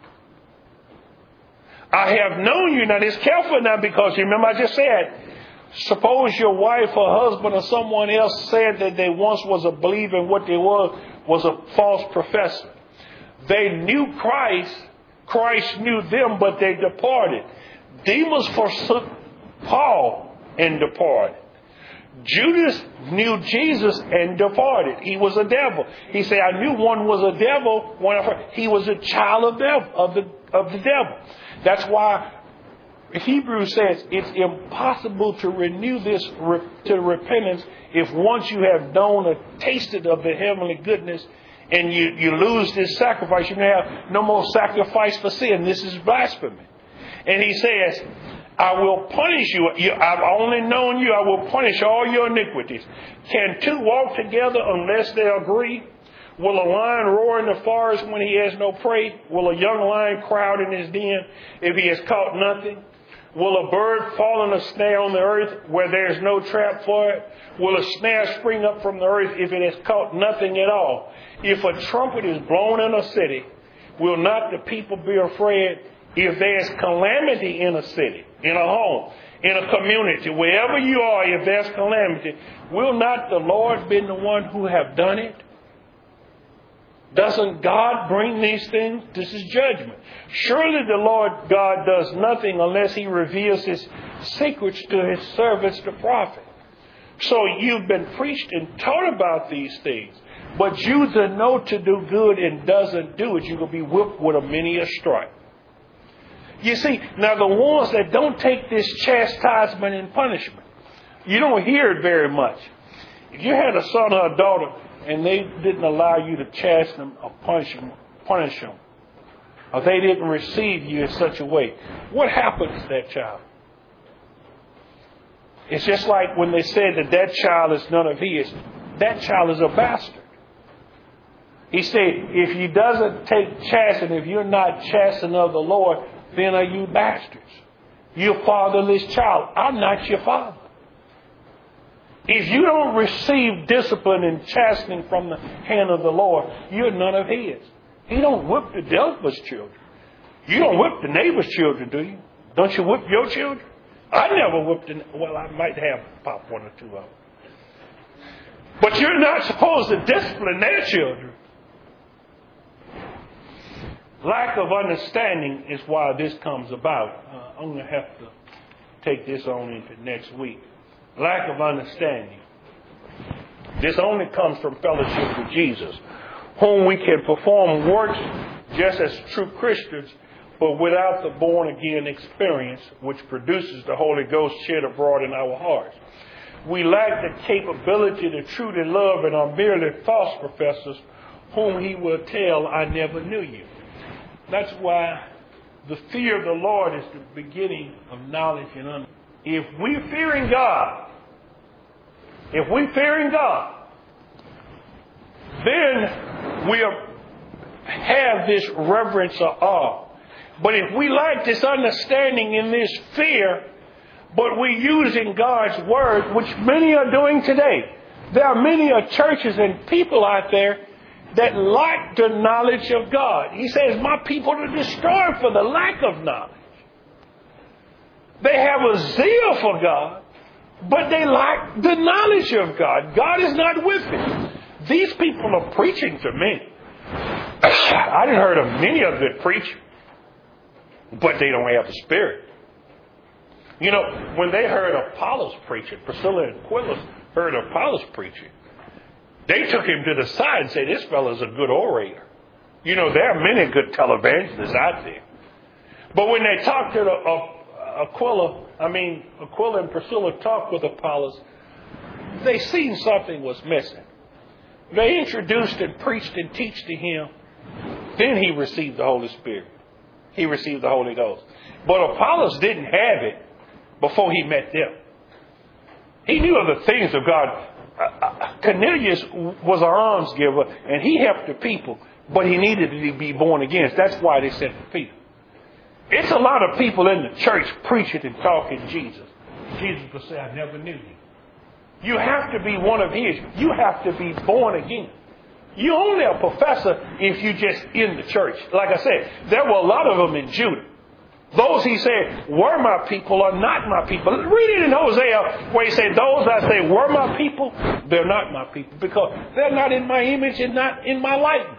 Speaker 1: I have known you. Now, just careful now, because you remember I just said, suppose your wife or husband or someone else said that they once was a believer and what they was a false professor. They knew Christ. Christ knew them, but they departed. Demas forsook Paul and departed. Judas knew Jesus and departed. He was a devil. He said, I knew one was a devil. He was a child of the devil. That's why Hebrews says it's impossible to renew this to repentance if once you have known or tasted of the heavenly goodness and you lose this sacrifice, you may have no more sacrifice for sin. This is blasphemy. And he says, I will punish you. I've only known you. I will punish all your iniquities. Can two walk together unless they agree? Will a lion roar in the forest when he has no prey? Will a young lion crowd in his den if he has caught nothing? Will a bird fall in a snare on the earth where there is no trap for it? Will a snare spring up from the earth if it has caught nothing at all? If a trumpet is blown in a city, will not the people be afraid? If there is calamity in a city, in a home, in a community, wherever you are, if there's calamity, will not the Lord be the one who have done it? Doesn't God bring these things? This is judgment. Surely the Lord God does nothing unless he reveals his secrets to his servants, the prophet. So you've been preached and taught about these things. But you that know to do good and doesn't do it, you're going to be whipped with a many a stripe. You see, now the ones that don't take this chastisement and punishment, you don't hear it very much. If you had a son or a daughter and they didn't allow you to chasten them or punish them, or they didn't receive you in such a way, what happens to that child? It's just like when they said that child is none of his. That child is a bastard. He said, if he doesn't take chastening, if you're not chastened of the Lord, then are you bastards. You're fatherless child. I'm not your father. If you don't receive discipline and chastening from the hand of the Lord, you're none of his. He don't whip the devil's children. You don't whip the neighbor's children, do you? Don't you whip your children? I never whipped well, I might have popped one or two of them. But you're not supposed to discipline their children. Lack of understanding is why this comes about. I'm going to have to take this on into next week. Lack of understanding. This only comes from fellowship with Jesus, whom we can perform works just as true Christians, but without the born-again experience, which produces the Holy Ghost shed abroad in our hearts. We lack the capability to truly love and are merely false professors, whom he will tell, I never knew you. That's why the fear of the Lord is the beginning of knowledge and understanding. If we're fearing God, then we'll have this reverence or awe. But if we lack this understanding and this fear, but we're using God's word, which many are doing today. There are many churches and people out there that lack the knowledge of God. He says, my people are destroyed for the lack of knowledge. They have a zeal for God, but they lack the knowledge of God. God is not with them. These people are preaching to me. I didn't heard of many of them preach, but they don't have the Spirit. You know, when they heard Apollos preaching, Priscilla and Aquila heard Apollos preaching, they took him to the side and said, this fellow's a good orator. You know, there are many good televangelists out there. But when they talked to Aquila and Priscilla talked with Apollos, they seen something was missing. They introduced and preached and taught to him. Then he received the Holy Spirit. He received the Holy Ghost. But Apollos didn't have it before he met them. He knew of the things of God. Cornelius was an alms giver, and he helped the people, but he needed to be born again. That's why they sent the people. It's a lot of people in the church preaching and talking Jesus. Jesus will say, I never knew you. You have to be one of his. You have to be born again. You're only a professor if you just in the church. Like I said, there were a lot of them in Judah. Those he said were my people are not my people. Read it in Hosea where he said, those I say were my people, they're not my people because they're not in my image and not in my likeness.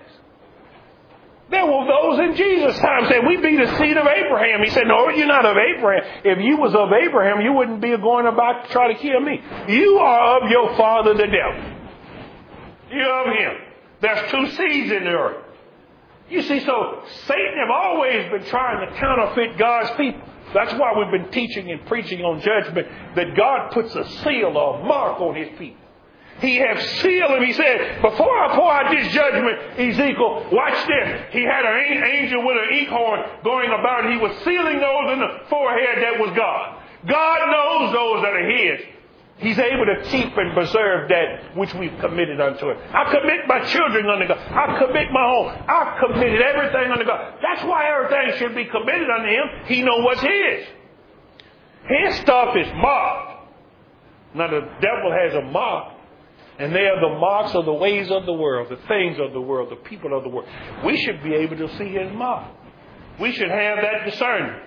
Speaker 1: There were those in Jesus' time said, we be the seed of Abraham. He said, no, you're not of Abraham. If you was of Abraham, you wouldn't be going about to try to kill me. You are of your father, the devil. You're of him. There's two seeds in the earth. You see, so Satan have always been trying to counterfeit God's people. That's why we've been teaching and preaching on judgment, that God puts a seal or a mark on his people. He has sealed him. He said, before I pour out this judgment, Ezekiel, watch this. He had an angel with an inkhorn going about. He was sealing those in the forehead that was God. God knows those that are his. He's able to keep and preserve that which we've committed unto Him. I commit my children unto God. I commit my home. I've committed everything unto God. That's why everything should be committed unto Him. He knows what's His. His stuff is marked. Now the devil has a mark. And they are the marks of the ways of the world, the things of the world, the people of the world. We should be able to see His mark. We should have that discernment.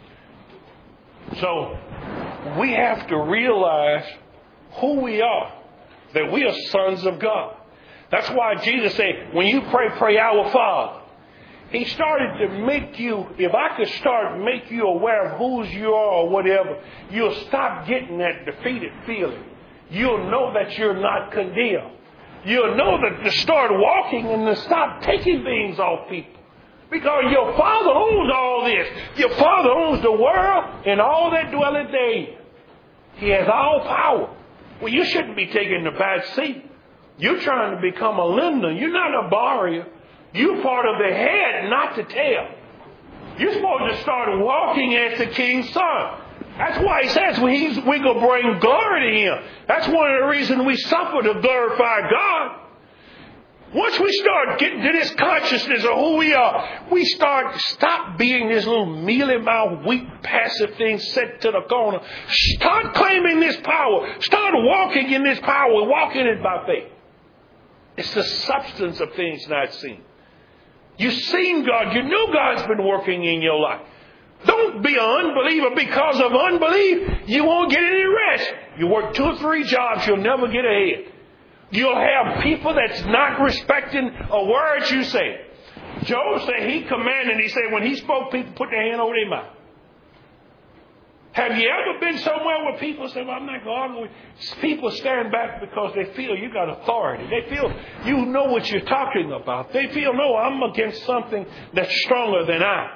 Speaker 1: So we have to realize who we are, that we are sons of God. That's why Jesus said, when you pray, pray our Father. He started to make you, if I could start make you aware of whose you are or whatever, you'll stop getting that defeated feeling. You'll know that you're not condemned. You'll know that to start walking and to stop taking things off people. Because your Father owns all this. Your Father owns the world and all that dwelleth therein. He has all power. Well, you shouldn't be taking the back seat. You're trying to become a lender. You're not a borrower. You're part of the head, not the tail. You're supposed to start walking as the King's son. That's why He says we can bring glory to Him. That's one of the reasons we suffer to glorify God. Once we start getting to this consciousness of who we are, we stop being this little mealy-mouthed, weak, passive thing set to the corner. Start claiming this power. Start walking in this power. Walking it by faith. It's the substance of things not seen. You've seen God. You know God's been working in your life. Don't be an unbeliever because of unbelief. You won't get any rest. You work 2 or 3 jobs, you'll never get ahead. You'll have people that's not respecting a word you say. Job said he commanded, he said when he spoke, people put their hand over their mouth. Have you ever been somewhere where people say, well, I'm not going with people stand back because they feel you got authority. They feel you know what you're talking about. They feel, no, I'm against something that's stronger than I.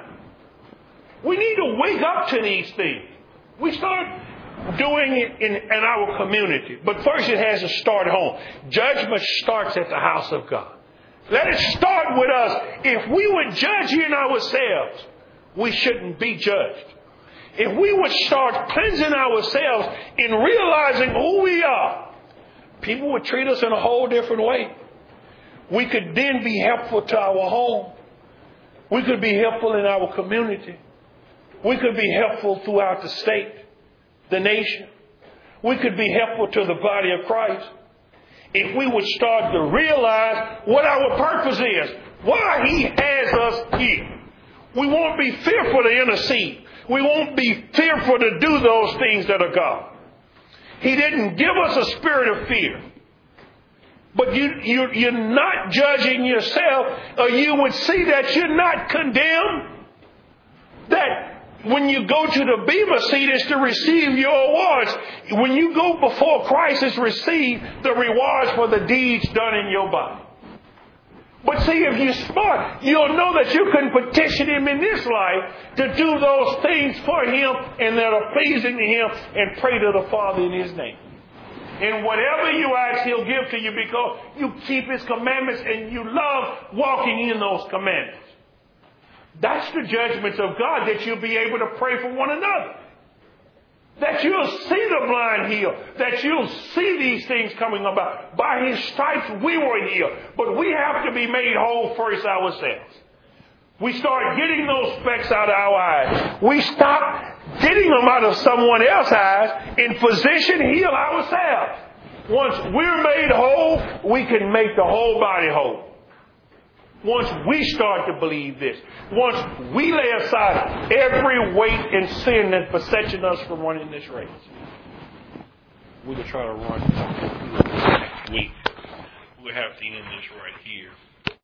Speaker 1: We need to wake up to these things. We start doing it in our community. But first it has to start home. Judgment starts at the house of God. Let it start with us. If we would judge in ourselves, we shouldn't be judged. If we would start cleansing ourselves in realizing who we are, people would treat us in a whole different way. We could then be helpful to our home. We could be helpful in our community. We could be helpful throughout the state, the nation. We could be helpful to the body of Christ. If we would start to realize what our purpose is, why He has us here. We won't be fearful to intercede. We won't be fearful to do those things that are God. He didn't give us a spirit of fear. But you're not judging yourself, or you would see that you're not condemned. That when you go to the Bema seat, it's to receive your awards. When you go before Christ, it's receive the rewards for the deeds done in your body. But see, if you're smart, you'll know that you can petition Him in this life to do those things for Him and that are pleasing to Him and pray to the Father in His name. And whatever you ask, He'll give to you because you keep His commandments and you love walking in those commandments. That's the judgments of God, that you'll be able to pray for one another. That you'll see the blind healed. That you'll see these things coming about. By His stripes we were healed. But we have to be made whole first ourselves. We start getting those specks out of our eyes. We stop getting them out of someone else's eyes and physician heal ourselves. Once we're made whole, we can make the whole body whole. Once we start to believe this, once we lay aside every weight and sin that's besetting us from running this race, we will try to run next week. We'll have to end this right here.